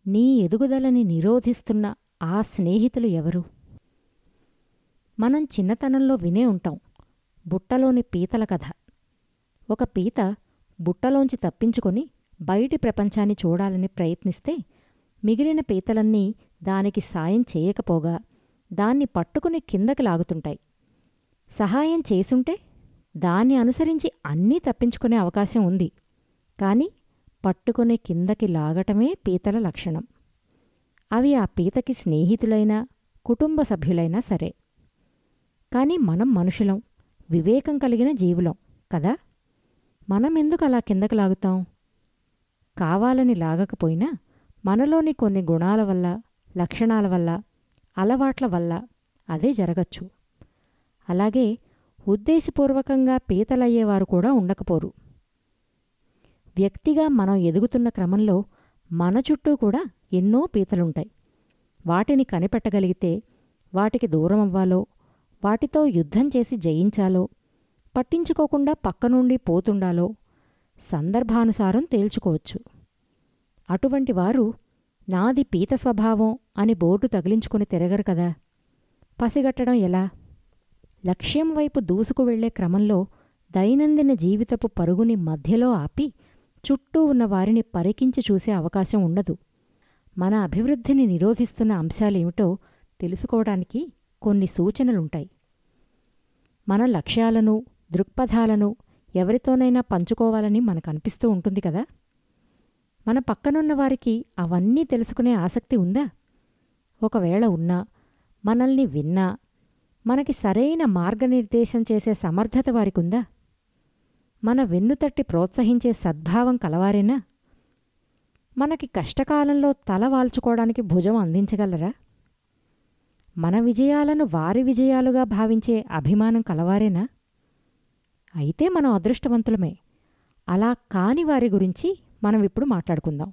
నీ ఎదుగుదలని నిరోధిస్తున్న ఆ స్నేహితులు ఎవరు? మనం చిన్నతనంలో వినే ఉంటాం బుట్టలోని పీతల కథ. ఒక పీత బుట్టలోంచి తప్పించుకొని బయటి ప్రపంచాన్ని చూడాలని ప్రయత్నిస్తే మిగిలిన పీతలన్నీ దానికి సాయం చేయకపోగా దాన్ని పట్టుకుని కిందకి లాగుతుంటాయి. సహాయం చేసుంటే దాన్ని అనుసరించి అన్నీ తప్పించుకునే అవకాశం ఉంది. కాని పట్టుకుని కిందకి లాగటమే పీతల లక్షణం. అవి ఆ పీతకి స్నేహితులైనా కుటుంబ సభ్యులైనా సరే. కాని మనం మనుషులం, వివేకం కలిగిన జీవులం కదా. మనమెందుకు అలా కిందకి లాగుతాం? కావాలని లాగకపోయినా మనలోని కొన్ని గుణాల వల్ల, లక్షణాల వల్ల, అలవాట్ల వల్ల అదే జరగచ్చు. అలాగే ఉద్దేశపూర్వకంగా పీతలయ్యేవారు కూడా ఉండకపోరు. వ్యక్తిగా మనం ఎదుగుతున్న క్రమంలో మన చుట్టూ కూడా ఎన్నో పీతలుంటాయి. వాటిని కనిపెట్టగలిగితే వాటికి దూరమవ్వాలో, వాటితో యుద్ధం చేసి జయించాలో, పట్టించుకోకుండా పక్కనుండి పోతుండాలో సందర్భానుసారం తేల్చుకోవచ్చు. అటువంటి వారు నాది పీత స్వభావం అని బోర్డు తగిలించుకుని తిరగరు కదా. పసిగట్టడం ఎలా? లక్ష్యం వైపు దూసుకు వెళ్లే క్రమంలో దైనందిన జీవితపు పరుగుని మధ్యలో ఆపి చుట్టూ ఉన్న వారిని పరికించి చూసే అవకాశం ఉండదు. మన అభివృద్ధిని నిరోధిస్తున్న అంశాలేమిటో తెలుసుకోవడానికి కొన్ని సూచనలుంటాయి. మన లక్ష్యాలను, దృక్పథాలను ఎవరితోనైనా పంచుకోవాలని మనకనిపిస్తూ ఉంటుంది కదా. మన పక్కనున్న వారికి అవన్నీ తెలుసుకునే ఆసక్తి ఉందా? ఒకవేళ ఉన్నా, మనల్ని విన్నా, మనకి సరైన మార్గనిర్దేశం చేసే సమర్థత వారికుందా? మన వెన్నుతట్టి ప్రోత్సహించే సద్భావం కలవారేనా? మనకి కష్టకాలంలో తల వాల్చుకోవడానికి భుజం అందించగలరా? మన విజయాలను వారి విజయాలుగా భావించే అభిమానం కలవారేనా? అయితే మనం అదృష్టవంతులమే. అలా కాని వారి గురించి మనం ఇప్పుడు మాట్లాడుకుందాం.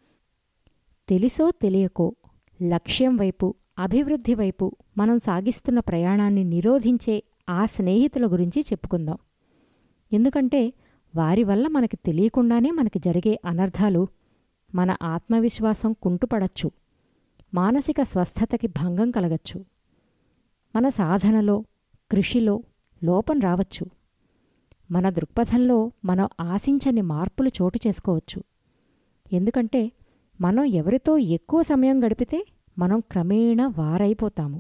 తెలిసో తెలియకో లక్ష్యం వైపు, అభివృద్ధి వైపు మనం సాగిస్తున్న ప్రయాణాన్ని నిరోధించే ఆ స్నేహితుల గురించి చెప్పుకుందాం. ఎందుకంటే వారి వల్ల మనకి తెలియకుండానే మనకి జరిగే అనర్థాలు మన ఆత్మవిశ్వాసం కుంటుపడచ్చు, మానసిక స్వస్థతకి భంగం కలగచ్చు, మన సాధనలో, కృషిలో లోపం రావచ్చు, మన దృక్పథంలో మనం ఆశించని మార్పులు చోటు చేసుకోవచ్చు. ఎందుకంటే మనం ఎవరితో ఎక్కువ సమయం గడిపితే మనం క్రమేణా వారైపోతాము.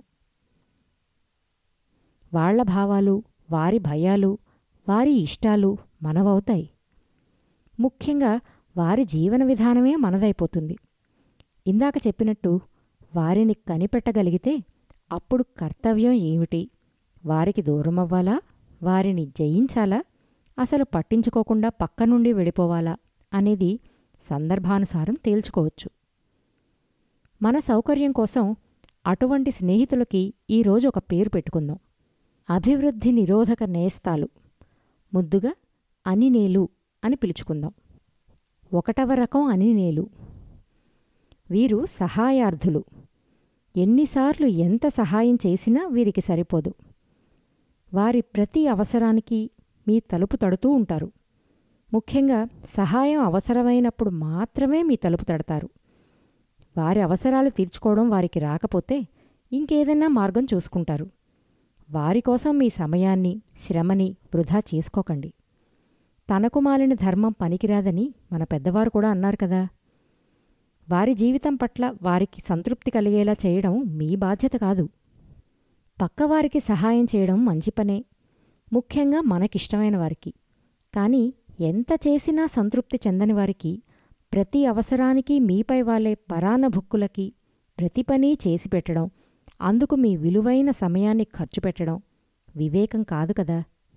వాళ్ల భావాలు, వారి భయాలు, వారి ఇష్టాలు మనవవుతాయి. ముఖ్యంగా వారి జీవన విధానమే మనదైపోతుంది. ఇందాక చెప్పినట్టు వారిని కనిపెట్టగలిగితే అప్పుడు కర్తవ్యం ఏమిటి, వారికి దూరమవ్వాలా, వారిని జయించాలా, అసలు పట్టించుకోకుండా పక్కనుండి వెళ్ళిపోవాలా అనేది సందర్భానుసారం తేల్చుకోవచ్చు. మన సౌకర్యం కోసం అటువంటి స్నేహితులకి ఈరోజు ఒక పేరు పెట్టుకుందాం. అభివృద్ధి నిరోధక నేస్తాలు, ముద్దుగా అనినేలు అని పిలుచుకుందాం. 1వ రకం అనినేలు. వీరు సహాయార్థులు. ఎన్నిసార్లు ఎంత సహాయం చేసినా వీరికి సరిపోదు. వారి ప్రతి అవసరానికి మీ తలుపు తడుతూ ఉంటారు. ముఖ్యంగా సహాయం అవసరమైనప్పుడు మాత్రమే మీ తలుపు తడతారు. వారి అవసరాలు తీర్చుకోవడం వారికి రాకపోతే ఇంకేదైనా మార్గం చూసుకుంటారు. వారి కోసం మీ సమయాన్ని, శ్రమని వృధా చేసుకోకండి. తనకు మాలిన ధర్మం పనికిరాదని మన పెద్దవారు కూడా అన్నారు కదా. వారి జీవితం పట్ల వారికి సంతృప్తి కలిగేలా చేయడం మీ బాధ్యత కాదు. పక్కవారికి సహాయం చేయడం మంచి పనే, ముఖ్యంగా మనకిష్టమైన వారికి. కానీ ఎంత చేసినా సంతృప్తి చెందని వారికి, ప్రతి అవసరానికి మీపై వాలే పరాన్నభుక్కులకి ప్రతి పనీ చేసి పెట్టడం, అందుకు మీ విలువైన సమయాన్ని ఖర్చు పెట్టడం వివేకం కాదు కదా.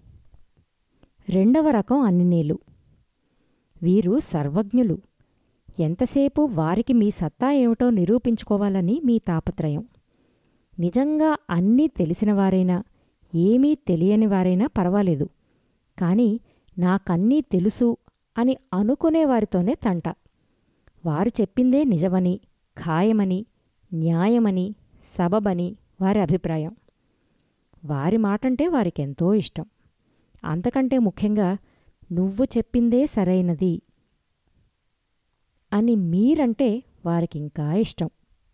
2వ రకం అన్నినేలు. వీరు సర్వజ్ఞులు. ఎంతసేపు వారికి మీ సత్తా ఏమిటో నిరూపించుకోవాలని మీ తాపత్రయం. నిజంగా అన్నీ తెలిసినవారైనా, ఏమీ తెలియనివారైనా పర్వాలేదు. కాని నాకన్నీ తెలుసు అని అనుకునేవారితోనే తంట. వారు చెప్పిందే నిజమని, ఖాయమని, న్యాయమని, సబబని వారి అభిప్రాయం. వారి మాటంటే వారికెంతో ఇష్టం. అంతకంటే ముఖ్యంగా నువ్వు చెప్పిందే సరైనది అని మీరంటే వారికింకా ఇష్టం.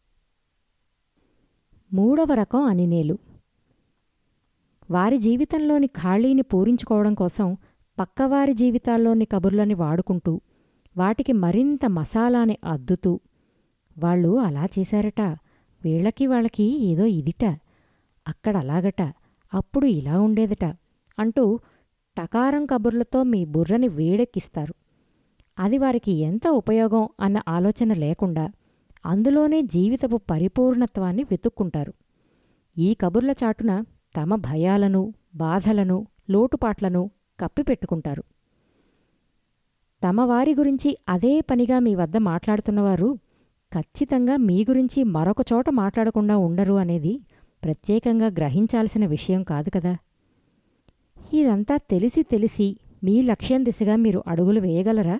3వ రకం అనినేలు. వారి జీవితంలోని ఖాళీని పూరించుకోవడం కోసం పక్కవారి జీవితాల్లోని కబుర్లని వాడుకుంటూ వాటికి మరింత మసాలాని అద్దుతూ, వాళ్ళు అలా చేశారట, వాళ్ళకి ఏదో ఇదిట, అక్కడలాగట, అప్పుడు ఇలా ఉండేదట అంటూ టకారం కబుర్లతో మీ బుర్రని వేడెక్కిస్తారు. అది వారికి ఎంత ఉపయోగం అన్న ఆలోచన లేకుండా అందులోనే జీవితపు పరిపూర్ణత్వాన్ని వెతుక్కుంటారు. ఈ కబుర్ల చాటున తమ భయాలను, బాధలను, లోటుపాట్లను కప్పిపెట్టుకుంటారు. తమ వారి గురించి అదే పనిగా మీ వద్ద మాట్లాడుతున్నవారు ఖచ్చితంగా మీ గురించి మరొక చోట మాట్లాడకుండా ఉండరు అనేది ప్రత్యేకంగా గ్రహించాల్సిన విషయం కాదు కదా. ఇదంతా తెలిసి మీ లక్ష్యం దిశగా మీరు అడుగులు వేయగలరా?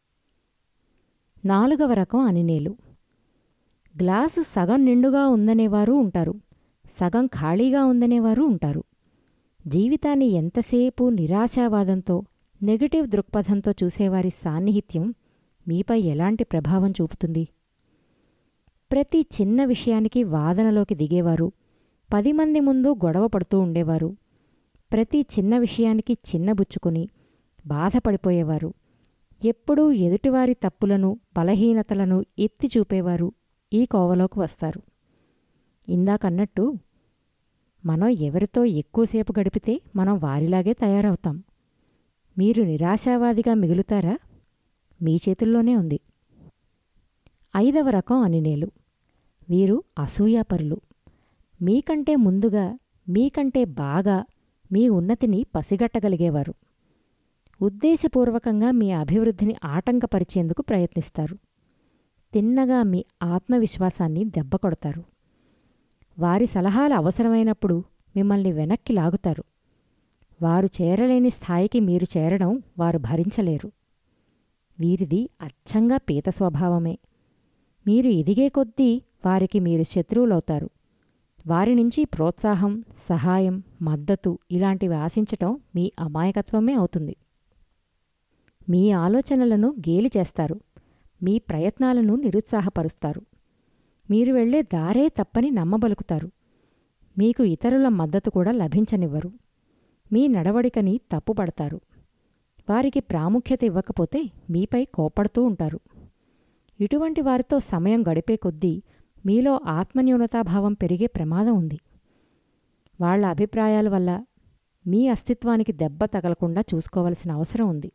4వ రకం అనినేలు. గ్లాసు సగం నిండుగా ఉందనేవారు ఉంటారు, సగం ఖాళీగా ఉందనేవారు ఉంటారు. జీవితాన్ని ఎంతసేపు నిరాశావాదంతో, నెగటివ్ దృక్పథంతో చూసేవారి సాన్నిహిత్యం మీపై ఎలాంటి ప్రభావం చూపుతుంది? ప్రతి చిన్న విషయానికి వాదనలోకి దిగేవారు, 10 మంది ముందు గొడవ పడుతూ ఉండేవారు, ప్రతి చిన్న విషయానికి చిన్నబుచ్చుకుని బాధపడిపోయేవారు, ఎప్పుడూ ఎదుటివారి తప్పులను, బలహీనతలను ఎత్తి చూపేవారు ఈ కోవలోకి వస్తారు. ఇందాకన్నట్టు మనం ఎవరితో ఎక్కువసేపు గడిపితే మనం వారిలాగే తయారవుతాం. మీరు నిరాశావాదిగా మిగులుతారా? మీ చేతుల్లోనే ఉంది. 5వ రకం అనినేలు. వీరు అసూయాపరులు. మీకంటే ముందుగా, మీకంటే బాగా మీ ఉన్నతిని పసిగట్టగలిగేవారు. ఉద్దేశపూర్వకంగా మీ అభివృద్ధిని ఆటంకపరిచేందుకు ప్రయత్నిస్తారు. తిన్నగా మీ ఆత్మవిశ్వాసాన్ని దెబ్బకొడతారు. వారి సలహాలు అవసరమైనప్పుడు మిమ్మల్ని వెనక్కి లాగుతారు. వారు చేరలేని స్థాయికి మీరు చేరడం వారు భరించలేరు. వీరిది అచ్చంగా పీత స్వభావమే. మీరు ఎదిగే కొద్దీ వారికి మీరు శత్రువులవుతారు. వారి నుంచి ప్రోత్సాహం, సహాయం, మద్దతు ఇలాంటివి ఆశించటం మీ అమాయకత్వమే అవుతుంది. మీ ఆలోచనలను గేలి చేస్తారు, మీ ప్రయత్నాలను నిరుత్సాహపరుస్తారు. మీరు వెళ్లే దారే తప్పని నమ్మబలుకుతారు. మీకు ఇతరుల మద్దతు కూడా లభించనివ్వరు. మీ నడవడికని తప్పుపడతారు. వారికి ప్రాముఖ్యత ఇవ్వకపోతే మీపై కోపడుతూ ఉంటారు. ఇటువంటి వారితో సమయం గడిపే కొద్దీ మీలో ఆత్మన్యూనతాభావం పెరిగే ప్రమాదం ఉంది. వాళ్ల అభిప్రాయాల వల్ల మీ అస్తిత్వానికి దెబ్బ తగలకుండా చూసుకోవలసిన అవసరం ఉంది.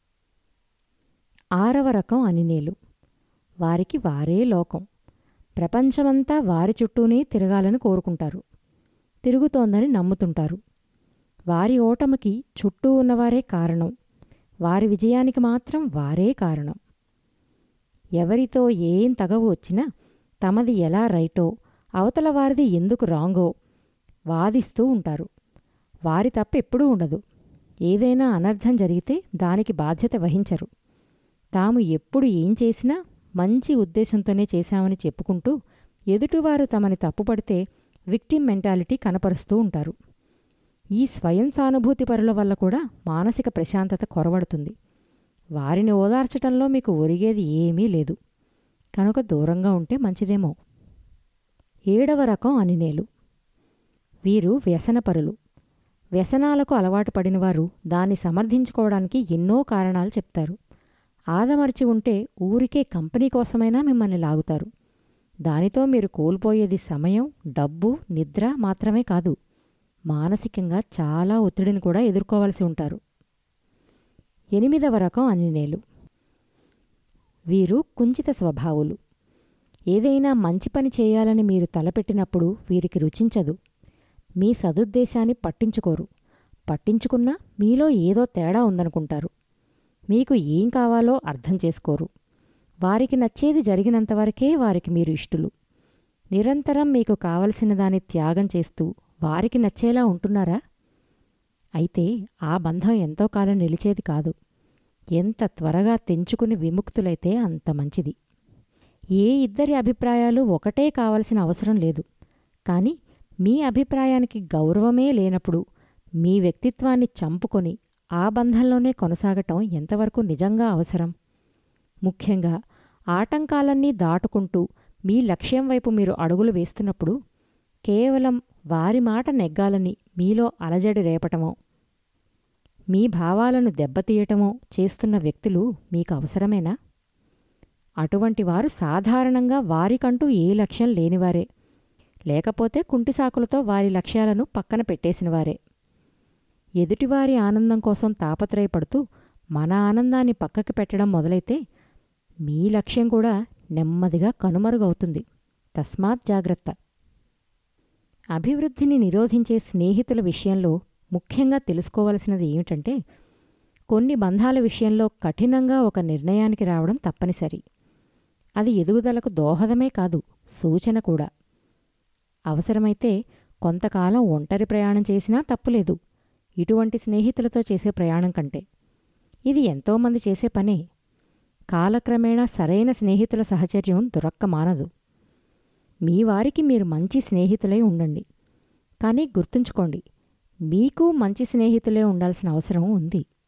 6వ రకం అనినేలు. వారికి వారే లోకం. ప్రపంచమంతా వారి చుట్టూనే తిరగాలని కోరుకుంటారు. తిరుగుతోందని నమ్ముతుంటారు. వారి ఓటమికి చుట్టూ ఉన్నవారే కారణం, వారి విజయానికి మాత్రం వారే కారణం. ఎవరితో ఏం తగవు వచ్చినా తమది ఎలా రైటో, అవతల వారిది ఎందుకు రాంగో వాదిస్తూ ఉంటారు. వారి తప్పెప్పుడూ ఉండదు. ఏదైనా అనర్థం జరిగితే దానికి బాధ్యత వహించరు. తాము ఎప్పుడు ఏం చేసినా మంచి ఉద్దేశంతోనే చేశామని చెప్పుకుంటూ ఎదుటివారు తమని తప్పుపడితే విక్టిమ్ మెంటాలిటీ కనపరుస్తూ ఉంటారు. ఈ స్వయం సానుభూతి పరుల వల్ల కూడా మానసిక ప్రశాంతత కొరవడుతుంది. వారిని ఓదార్చటంలో మీకు ఒరిగేది ఏమీ లేదు. కనుక దూరంగా ఉంటే మంచిదేమో. 7వ రకం అనినేలు. వీరు వ్యసనపరులు. వ్యసనాలకు అలవాటు పడినవారు దాన్ని సమర్థించుకోవడానికి ఎన్నో కారణాలు చెప్తారు. ఆదమర్చి ఉంటే ఊరికే కంపెనీ కోసమైనా మిమ్మల్ని లాగుతారు. దానితో మీరు కోల్పోయేది సమయం, డబ్బు, నిద్ర మాత్రమే కాదు, మానసికంగా చాలా ఒత్తిడిని కూడా ఎదుర్కోవలసి ఉంటారు. 8వ రకం అనినేలు. వీరు కుంచిత స్వభావులు. ఏదైనా మంచి పని చేయాలని మీరు తలపెట్టినప్పుడు వీరికి రుచించదు. మీ సదుద్దేశాన్ని పట్టించుకోరు. పట్టించుకున్నా మీలో ఏదో తేడా ఉందనుకుంటారు. మీకు ఏం కావాలో అర్థం చేసుకోరు. వారికి నచ్చేది జరిగినంతవరకే వారికి మీరు ఇష్టులు. నిరంతరం మీకు కావలసిన దాన్ని త్యాగం చేస్తూ వారికి నచ్చేలా ఉంటున్నారా? అయితే ఆ బంధం ఎంతో కాలం నిలిచేది కాదు. ఎంత త్వరగా తెంచుకుని విముక్తులైతే అంత మంచిది. ఏ ఇద్దరి అభిప్రాయాలు ఒకటే కావలసిన అవసరం లేదు. కాని మీ అభిప్రాయానికి గౌరవమే లేనప్పుడు మీ వ్యక్తిత్వాన్ని చంపుకొని ఆ బంధంలోనే కొనసాగటం ఎంతవరకు నిజంగా అవసరం? ముఖ్యంగా ఆటంకాలన్నీ దాటుకుంటూ మీ లక్ష్యం వైపు మీరు అడుగులు వేస్తున్నప్పుడు కేవలం వారి మాట నెగ్గాలని మీలో అలజడి రేపటమో, మీ భావాలను దెబ్బతీయటమో చేస్తున్న వ్యక్తులు మీకు అవసరమేనా? అటువంటి వారు సాధారణంగా వారికంటూ ఏ లక్ష్యం లేనివారే, లేకపోతే కుంటిసాకులతో వారి లక్ష్యాలను పక్కన పెట్టేసినవారే. ఎదుటివారి ఆనందం కోసం తాపత్రయపడుతూ మన ఆనందాన్ని పక్కకి పెట్టడం మొదలైతే మీ లక్ష్యం కూడా నెమ్మదిగా కనుమరుగవుతుంది. తస్మాత్ జాగ్రత్త. అభివృద్ధిని నిరోధించే స్నేహితుల విషయంలో ముఖ్యంగా తెలుసుకోవలసినది ఏమిటంటే, కొన్ని బంధాల విషయంలో కఠినంగా ఒక నిర్ణయానికి రావడం తప్పనిసరి. అది ఎదుగుదలకు దోహదమే కాదు, సూచన కూడా. అవసరమైతే కొంతకాలం ఒంటరి ప్రయాణం చేసినా తప్పులేదు, ఇటువంటి స్నేహితులతో చేసే ప్రయాణం కంటే. ఇది ఎంతోమంది చేసే పనే. కాలక్రమేణా సరైన స్నేహితుల సహచర్యం దొరక్కమానదు. మీ వారికి మీరు మంచి స్నేహితులై ఉండండి. కానీ గుర్తుంచుకోండి, మీకు మంచి స్నేహితులే ఉండాల్సిన అవసరం ఉంది.